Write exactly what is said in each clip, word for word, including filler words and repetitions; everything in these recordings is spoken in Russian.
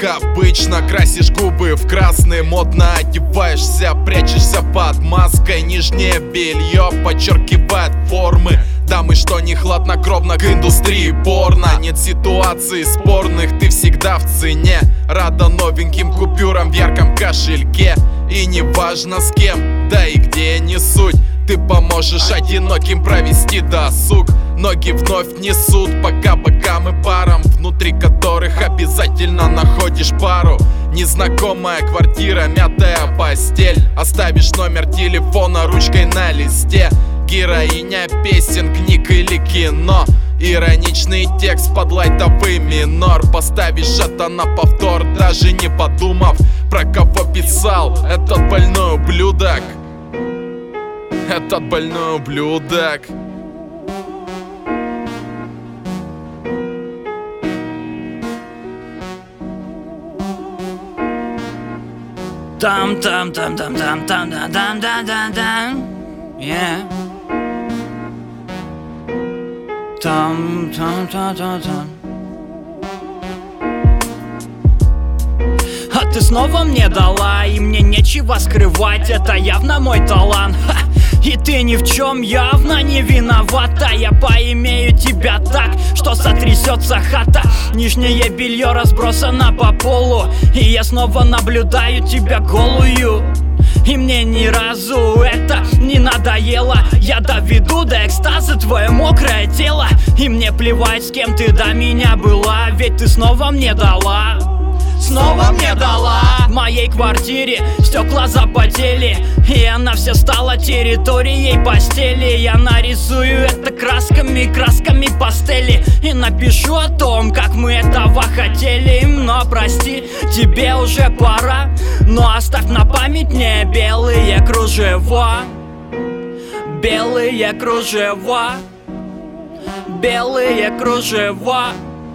как обычно. Красишь губы в красный, модно одеваешься, прячешься под маской. Нижнее белье подчеркивает формы дамы, что не хладнокровно к индустрии порно. Нет ситуаций спорных, ты всегда в цене. Рада новеньким купюрам в ярком кошельке. И не важно с кем, да и где, не суть. Ты поможешь одиноким провести досуг. Ноги вновь несут пока бокам и парам, внутри которых обязательно находишь пару. Незнакомая квартира, мятая постель. Оставишь номер телефона ручкой на листе. Героиня песен, книг или кино. Ироничный текст под лайтовый минор. Поставишь это на повтор, даже не подумав, про кого писал этот больной ублюдок. Этот больной ублюдок. Там, там, там, там, там, там, там, там, там, там, там, yeah. Там, там, там, там, там. А ты снова мне дала, и мне нечего скрывать. Это явно мой талант. Ха! И ты ни в чем явно не виновата. Я поимею тебя так, что сотрясется хата. Нижнее белье разбросано по полу, и я снова наблюдаю тебя голую. И мне ни разу это не надоело. Я доведу до экстаза твое мокрое тело. И мне плевать, с кем ты до меня была, ведь ты снова мне дала. Снова мне дала. В моей квартире стекла запотели, и она вся стала территорией постели. Я нарисую это красками, красками пастели, и напишу о том, как мы этого хотели. Но прости, тебе уже пора, но оставь на память мне белые кружева. Белые кружева. Белые кружева.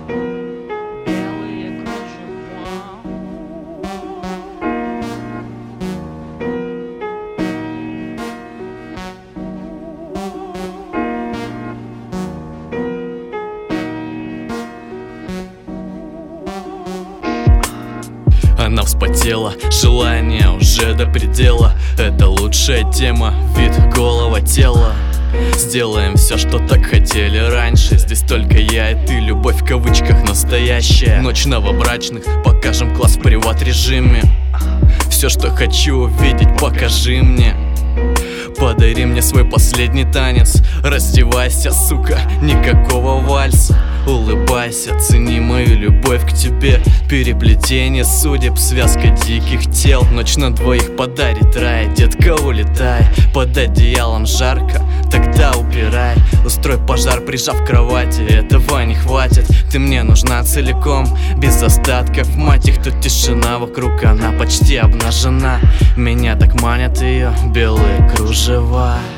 Она вспотела, желание уже до предела. Это лучшая тема, вид голого тела. Сделаем все, что так хотели раньше. Здесь только я и ты, любовь в кавычках настоящая. Ночь новобрачных, покажем класс в приват-режиме. Все, что хочу увидеть, покажи мне. Подари мне свой последний танец. Раздевайся, сука, никакого вальса. Улыбайся, цени мою любовь к тебе. Переплетение судеб, связка диких тел. Ночь на двоих подарит рай. Детка, улетай, под одеялом жарко, тогда убирай. Устрой пожар, прижав к кровати, этого не хватит. Ты мне нужна целиком, без остатков. Мать их, тут тишина вокруг, она почти обнажена. Меня так манят ее белые кружева.